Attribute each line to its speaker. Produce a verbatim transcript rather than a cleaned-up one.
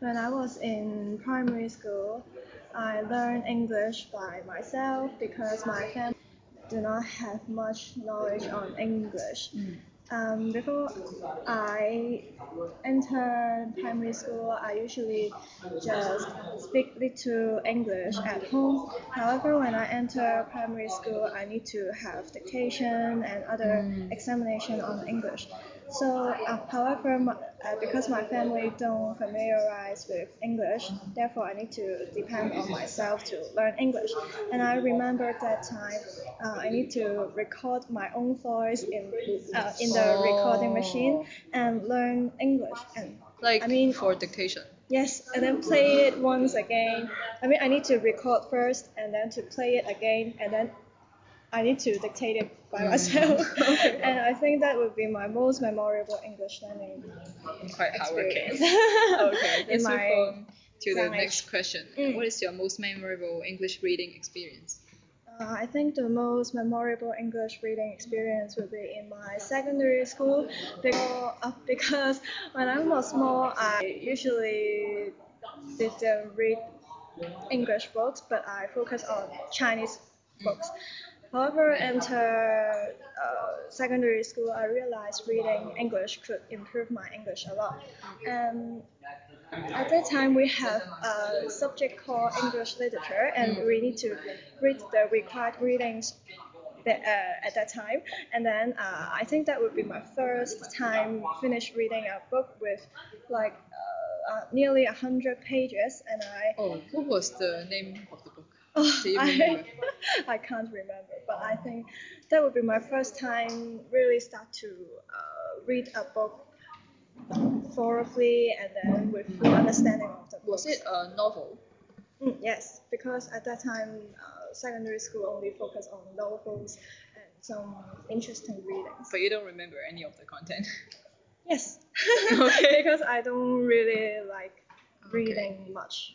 Speaker 1: When I was in primary school, I learned English by myself because my family do not have much knowledge on English. Um, before I enter primary school, I usually just speak little English at home. However, when I enter primary school, I need to have dictation and other examination on English. So, uh, however, m- uh, because my family don't familiarize with English, therefore I need to depend on myself to learn English. And I remember that time uh, I need to record my own voice in uh, in the recording machine and learn English. And
Speaker 2: Like
Speaker 1: I mean,
Speaker 2: for dictation.
Speaker 1: yes, and then play it once again. I mean, I need to record first and then to play it again, and then I need to dictate it by myself. And I think that would be my most memorable English learning
Speaker 2: Quite hardworking.
Speaker 1: experience.
Speaker 2: Okay,
Speaker 1: In
Speaker 2: let's move
Speaker 1: my
Speaker 2: on to the
Speaker 1: young
Speaker 2: next
Speaker 1: age.
Speaker 2: question.
Speaker 1: Mm.
Speaker 2: What is your most memorable English reading experience?
Speaker 1: Uh, I think the most memorable English reading experience would be in my secondary school because, uh, because when I was small, I usually didn't read English books, but I focus on Chinese books. However, enter uh, secondary school, I realized reading English could improve my English a lot. And at that time, we have a subject called English literature, and we need to read the required readings that, uh, at that time. And then uh, I think that would be my first time finish reading a book with like uh, uh, nearly a hundred pages, and I
Speaker 2: Oh, what was the name of the book?
Speaker 1: oh,
Speaker 2: Do you
Speaker 1: I,
Speaker 2: remember?
Speaker 1: I can't remember, but I think that would be my first time really start to uh, read a book thoroughly and then with full understanding of the book.
Speaker 2: Was it a novel?
Speaker 1: Mm, yes, because at that time, uh, secondary school only focused on novels and some interesting readings.
Speaker 2: But you don't remember any of the content.
Speaker 1: Yes,
Speaker 2: Okay.
Speaker 1: because I don't really like reading much.